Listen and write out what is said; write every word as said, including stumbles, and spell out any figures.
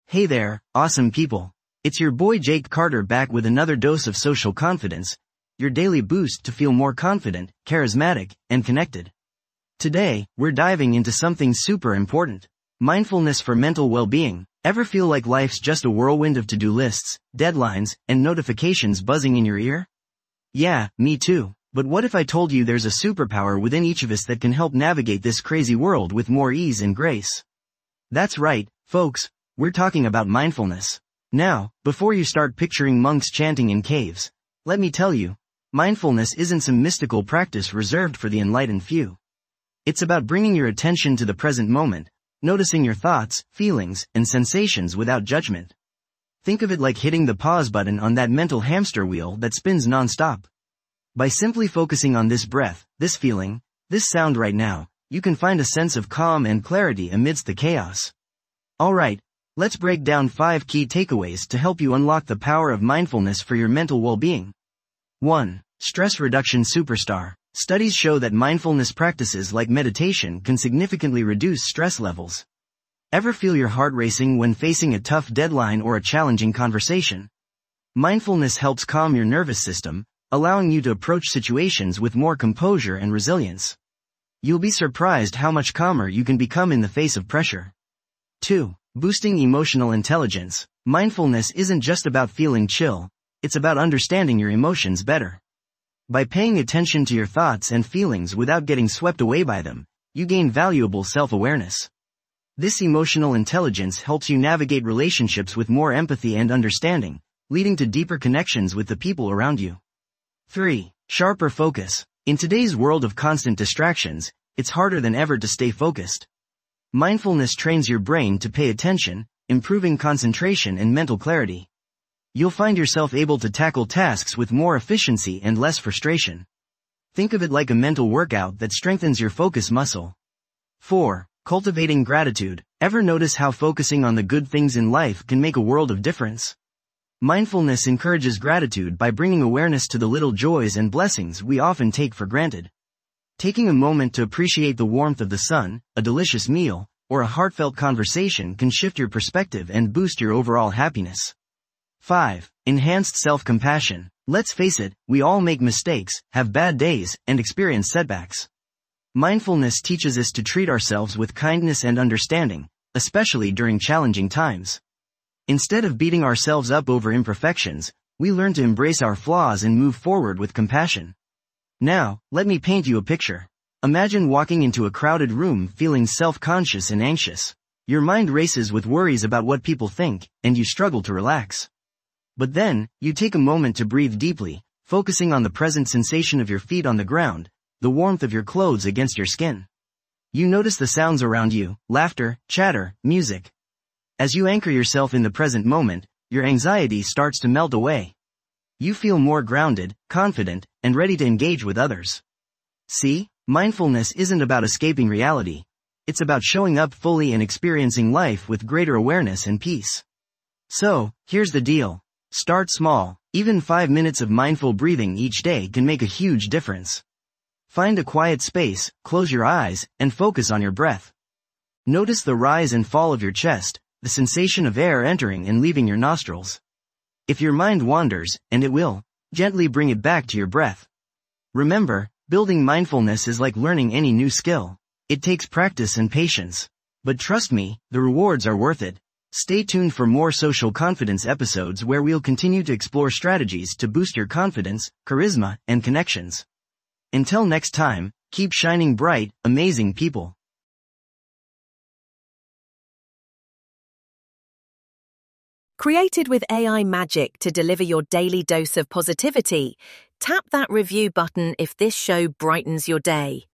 Hey there, awesome people. It's your boy Jake Carter back with another dose of social confidence, your daily boost to feel more confident, charismatic, and connected. Today, we're diving into something super important. Mindfulness for mental well-being. Ever feel like life's just a whirlwind of to-do lists, deadlines, and notifications buzzing in your ear? Yeah, me too. But what if I told you there's a superpower within each of us that can help navigate this crazy world with more ease and grace? That's right, folks. We're talking about mindfulness. Now, before you start picturing monks chanting in caves, let me tell you, mindfulness isn't some mystical practice reserved for the enlightened few. It's about bringing your attention to the present moment, noticing your thoughts, feelings, and sensations without judgment. Think of it like hitting the pause button on that mental hamster wheel that spins non-stop. By simply focusing on this breath, this feeling, this sound right now, you can find a sense of calm and clarity amidst the chaos. Alright, let's break down five key takeaways to help you unlock the power of mindfulness for your mental well-being. one. Stress reduction superstar. Studies show that mindfulness practices like meditation can significantly reduce stress levels. Ever feel your heart racing when facing a tough deadline or a challenging conversation? Mindfulness helps calm your nervous system, allowing you to approach situations with more composure and resilience. You'll be surprised how much calmer you can become in the face of pressure. two. Boosting emotional intelligence. Mindfulness isn't just about feeling chill, it's about understanding your emotions better. By paying attention to your thoughts and feelings without getting swept away by them, you gain valuable self-awareness. This emotional intelligence helps you navigate relationships with more empathy and understanding, leading to deeper connections with the people around you. three. Sharper focus. In today's world of constant distractions, it's harder than ever to stay focused. Mindfulness trains your brain to pay attention, improving concentration and mental clarity. You'll find yourself able to tackle tasks with more efficiency and less frustration. Think of it like a mental workout that strengthens your focus muscle. four. Cultivating gratitude. Ever notice how focusing on the good things in life can make a world of difference? Mindfulness encourages gratitude by bringing awareness to the little joys and blessings we often take for granted. Taking a moment to appreciate the warmth of the sun, a delicious meal, or a heartfelt conversation can shift your perspective and boost your overall happiness. five. Enhanced self-compassion. Let's face it, we all make mistakes, have bad days, and experience setbacks. Mindfulness teaches us to treat ourselves with kindness and understanding, especially during challenging times. Instead of beating ourselves up over imperfections, we learn to embrace our flaws and move forward with compassion. Now, let me paint you a picture. Imagine walking into a crowded room feeling self-conscious and anxious. Your mind races with worries about what people think, and you struggle to relax. But then, you take a moment to breathe deeply, focusing on the present sensation of your feet on the ground, the warmth of your clothes against your skin. You notice the sounds around you, laughter, chatter, music. As you anchor yourself in the present moment, your anxiety starts to melt away. You feel more grounded, confident, and ready to engage with others. See, mindfulness isn't about escaping reality. It's about showing up fully and experiencing life with greater awareness and peace. So, here's the deal. Start small. Even five minutes of mindful breathing each day can make a huge difference. Find a quiet space, close your eyes, and focus on your breath. Notice the rise and fall of your chest, the sensation of air entering and leaving your nostrils. If your mind wanders, and it will, gently bring it back to your breath. Remember, building mindfulness is like learning any new skill. It takes practice and patience. But trust me, the rewards are worth it. Stay tuned for more social confidence episodes where we'll continue to explore strategies to boost your confidence, charisma, and connections. Until next time, keep shining bright, amazing people. Created with A I magic to deliver your daily dose of positivity, tap that review button if this show brightens your day.